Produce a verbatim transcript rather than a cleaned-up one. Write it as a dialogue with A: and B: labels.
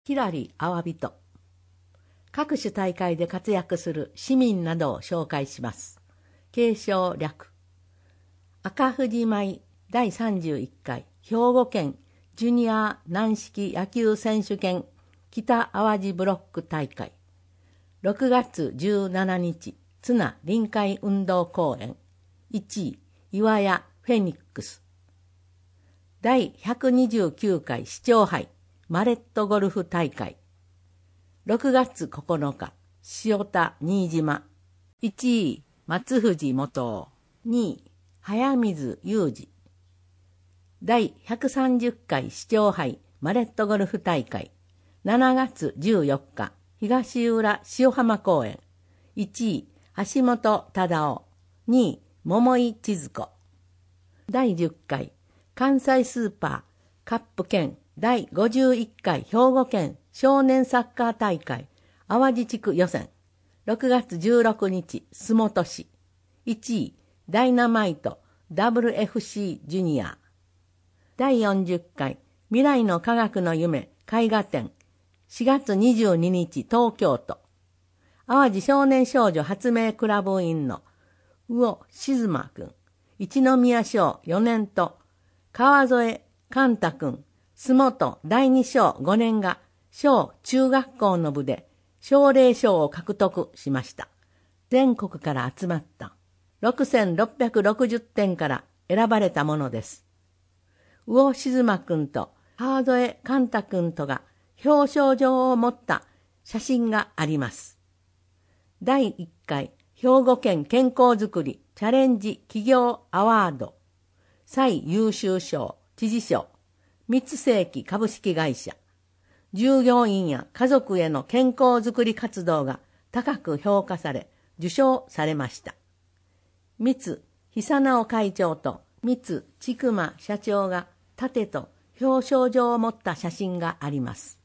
A: ひらりあわびと。各種大会で活躍する市民などを紹介します。継承略。赤富士舞だいさんじゅういっかい兵庫県ジュニア軟式野球選手権北淡路ブロック大会。ろくがつじゅうしちにち津奈臨海運動公園。いちい岩屋フェニックス。だいひゃくにじゅうきゅうかい市長杯マレットゴルフ大会。ろくがつここのか塩田新島。いちい松藤元夫。にい早水雄二。だいひゃくさんじゅっかい市長杯マレットゴルフ大会。しちがつじゅうよっか東浦塩浜公園。いちい橋本忠夫。にい桃井千鶴子。だいじゅっかい関西スーパーカップ券だいごじゅういっかい兵庫県少年サッカー大会淡路地区予選。ろくがつじゅうろくにち洲本市。いちいダイナマイト ダブリューエフシー ジュニア。だいよんじゅっかい未来の科学の夢絵画展。しがつにじゅうににち東京都。淡路少年少女発明クラブ員の魚静馬くん、一宮小よねんと川添寛太くん、洲本だいに小ごねんが小中学校の部で奨励賞を獲得しました。全国から集まったろくせんろっぴゃくろくじゅってんから選ばれたものです。魚静馬くんと川添寛太くんとが表彰状を持った写真があります。だいいっかい兵庫県健康づくりチャレンジ企業アワード最優秀賞知事賞三世紀株式会社。従業員や家族への健康づくり活動が高く評価され受賞されました。三久直会長と三千曲社長が盾と表彰状を持った写真があります。